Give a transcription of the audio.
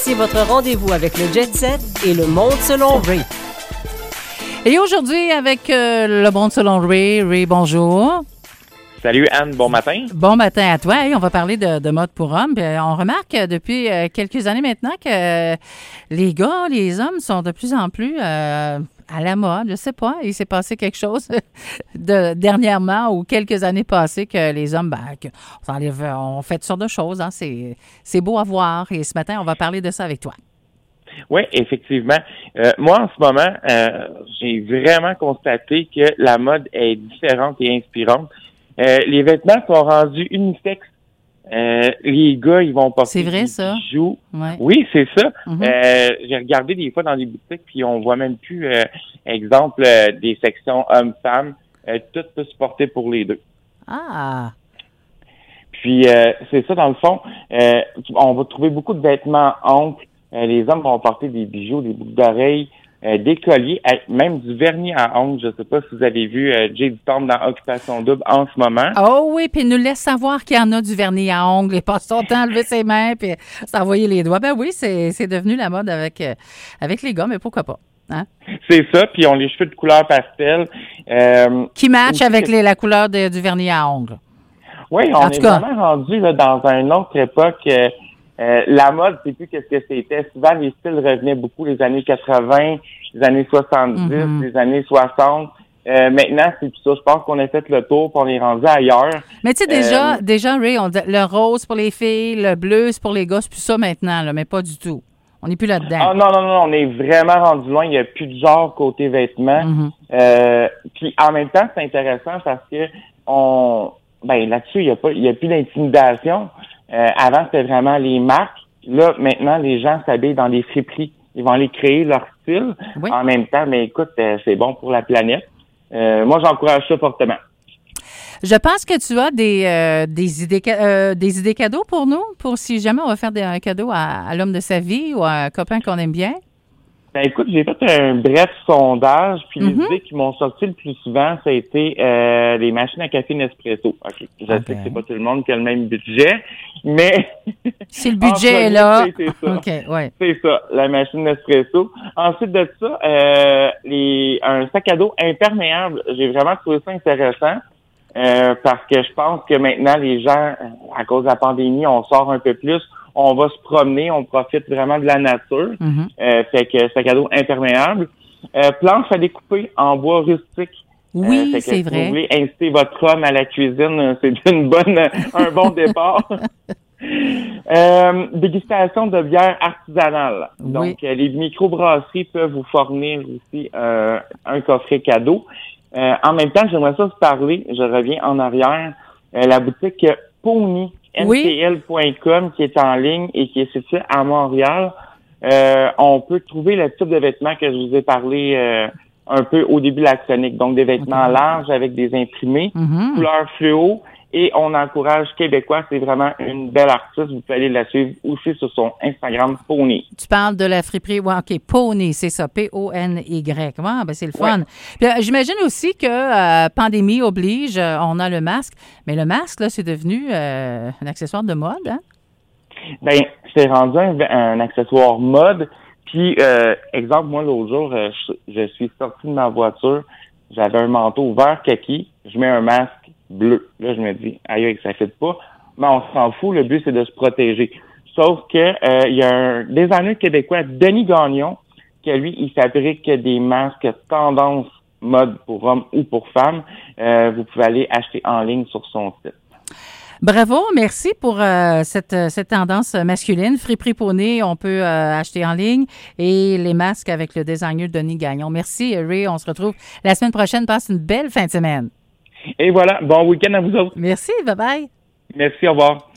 Voici votre rendez-vous avec le Jet Set et le monde selon Ray. Et aujourd'hui, avec le monde selon Ray. Ray, bonjour. Salut Anne, bon matin. Bon matin à toi. Hey, on va parler de mode pour hommes. Puis, on remarque depuis quelques années maintenant que les gars, les hommes sont de plus en plus à la mode. Je sais pas, il s'est passé quelque chose dernièrement ou quelques années passées que les hommes, on fait toutes sortes de choses. Hein. C'est beau à voir. Et ce matin, on va parler de ça avec toi. Oui, effectivement. Moi, en ce moment, j'ai vraiment constaté que la mode est différente et inspirante. Les vêtements sont rendus unisexes. Les gars, ils vont porter c'est vrai, des ça? bijoux. Ouais. Oui, c'est ça. Mm-hmm. J'ai regardé des fois dans des boutiques, puis on voit même plus, exemple, des sections hommes-femmes. Tout peut se porter pour les deux. Ah! Puis, c'est ça, dans le fond. On va trouver beaucoup de vêtements oncles. Les hommes vont porter des bijoux, des boucles d'oreilles, des colliers, même du vernis à ongles. Je ne sais pas si vous avez vu Jay Dutombe dans Occupation Double en ce moment. Oh oui, puis il nous laisse savoir qu'il y en a du vernis à ongles. Il passe son temps à lever ses mains puis s'envoyer les doigts. Ben oui, c'est devenu la mode avec les gars, mais pourquoi pas? Hein? C'est ça, puis ils ont les cheveux de couleur pastel. Qui match avec la couleur du vernis à ongles. Oui, on est vraiment rendu là, dans une autre époque. La mode, c'est plus qu'est-ce que c'était. Souvent, les styles revenaient beaucoup les années 80, les années 70, les années 60. Maintenant, c'est tout ça. Je pense qu'on a fait le tour puis on est rendu ailleurs. Mais tu sais, déjà, Ray, on dit le rose pour les filles, le bleu, c'est pour les gars. C'est plus ça maintenant, là, mais pas du tout. On n'est plus là-dedans. Ah non, on est vraiment rendu loin. Il n'y a plus de genre côté vêtements. Puis en même temps, c'est intéressant parce que là-dessus, il y a plus d'intimidation. Avant, c'était vraiment les marques. Là, maintenant, les gens s'habillent dans des friperies. Ils vont aller créer leur style. Oui. En même temps, mais écoute, c'est bon pour la planète. Moi, j'encourage ça fortement. Je pense que tu as des idées cadeaux pour nous, pour si jamais on va faire un cadeau à l'homme de sa vie ou à un copain qu'on aime bien. Ben écoute, j'ai fait un bref sondage, puis les idées qui m'ont sorti le plus souvent, ça a été les machines à café Nespresso. Okay. Je sais que c'est pas tout le monde qui a le même budget, mais si le budget est là, c'est ça. Okay, ouais. C'est ça, la machine Nespresso. Ensuite de ça, un sac à dos imperméable. J'ai vraiment trouvé ça intéressant. Parce que je pense que maintenant, les gens, à cause de la pandémie, on sort un peu plus, on va se promener, on profite vraiment de la nature. Fait que sac à dos imperméable. Planche à découper en bois rustique. Oui, fait que c'est si vrai. vous voulez inciter votre homme à la cuisine, c'est un bon départ. Dégustation de bière artisanale. Oui. Donc, les microbrasseries peuvent vous fournir aussi un coffret cadeau. En même temps, j'aimerais ça vous parler, je reviens en arrière, la boutique Pony, ntl.com, qui est en ligne et qui est située à Montréal. On peut trouver le type de vêtements que je vous ai parlé un peu au début de la chronique. Donc, des vêtements larges avec des imprimés, couleur fluo. Et on encourage Québécois, c'est vraiment une belle artiste. Vous pouvez aller la suivre aussi sur son Instagram, Pony. Tu parles de la friperie, ouais, OK, Pony, c'est ça, P-O-N-Y. Ah, ben c'est le fun. Ouais. Puis, j'imagine aussi que pandémie oblige, on a le masque, mais le masque, là, c'est devenu un accessoire de mode, hein? Ben, c'est rendu un accessoire mode. Puis, exemple, moi, l'autre jour, je suis sorti de ma voiture, j'avais un manteau vert kaki, je mets un masque bleu. Là, je me dis, aïe, ça ne fit pas. Mais on s'en fout, le but, c'est de se protéger. Sauf que il y a un designer québécois, Denis Gagnon, que lui, il fabrique des masques tendance mode pour hommes ou pour femmes. Vous pouvez aller acheter en ligne sur son site. Bravo, merci pour cette tendance masculine. Friperie Pony, on peut acheter en ligne. Et les masques avec le designer Denis Gagnon. Merci, Ray. On se retrouve la semaine prochaine. Passe une belle fin de semaine. Et voilà, bon week-end à vous autres. Merci, bye-bye. Merci, au revoir.